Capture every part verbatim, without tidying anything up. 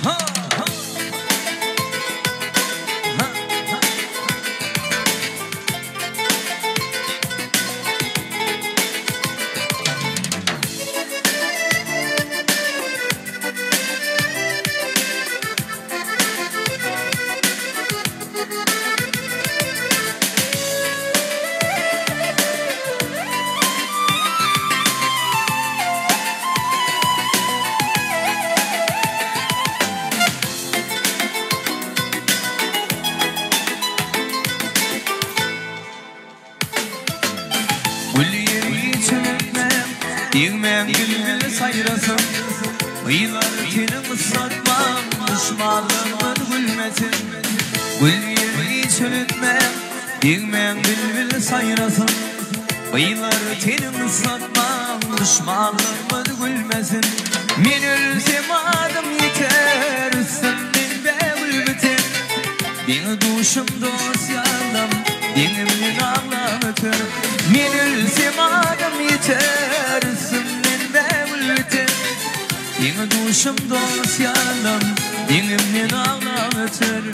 Yılmayan gülgül sayrasın Kıyılar tenin ıslatmam Düşmanlığımın gülmesin Gül yeri çölütmem Yılmayan gülgül sayrasın Kıyılar tenin ıslatmam Düşmanlığımın gülmesin Men ölsem adım yeter Üstümden be gülbetin Beni duşum dosyalam Denimden ağlatır Men ölsem adım yeter Üstümden be gülbetin Beni duşum dosyalam Denimden ağlatır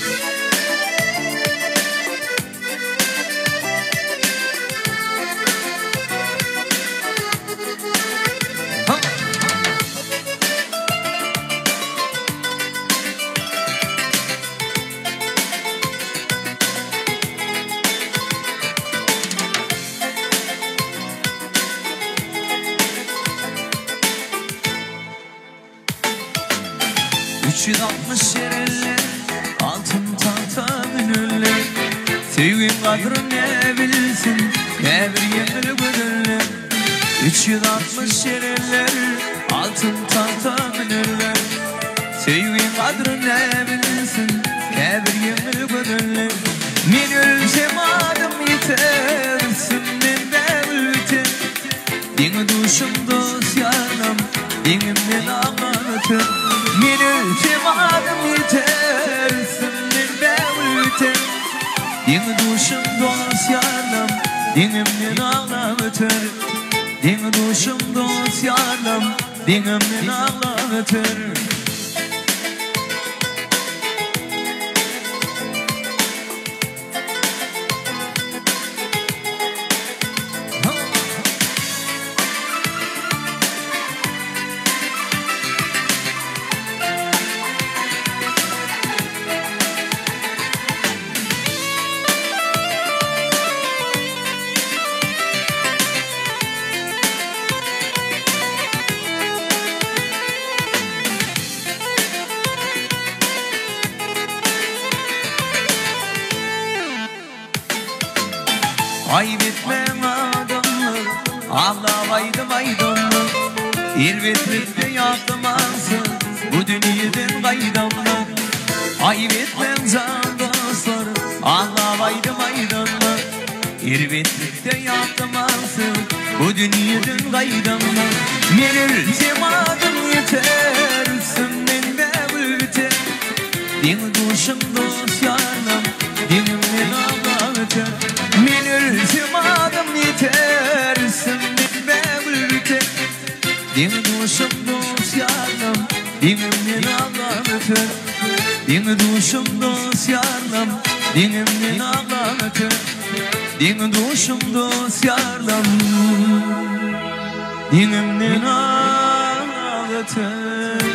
üç yüz altmış yerler altın tahta gönüller Sevgin kadrı ne bilsin ne bir yemin gönüller üç yüz altmış yerler altın tahta gönüller Sevgin kadrı ne bilsin ne bir yemin gönüller Men ölsem adım yeter Üstümden be gülbetin Beni duşum dosyanam Denimden ağlatır Men ölsem adım yeter Üstümden be gülbetin Beni duşum dosyanam Denimden ağlatır Beni duşum dosyanam Denimden ağlatır Kaybetmem adamı Ağlamaydım aydınlı İrvetlikte yaktım ansın Bu dünyadan kaydamlı Kaybetmem can dostlar Ağlamaydım aydınlı İrvetlikte yaktım ansın Bu dünyadan kaydamlı Men ölsem adım yeter Üstümden be gülbetin Beni duşum dosyanam Denimden ağlatır Men ölsem adım yeter Üstümden be gülbetin Beni duşum dosyanam Denimden ağlatır Beni duşum dosyanam Denimden ağlatır Beni duşum dosyanam Denimden ağlatır